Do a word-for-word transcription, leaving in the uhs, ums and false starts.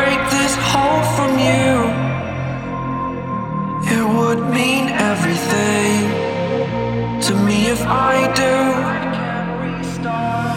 break this hold from you, it would mean everything to me if I do. I can't restart.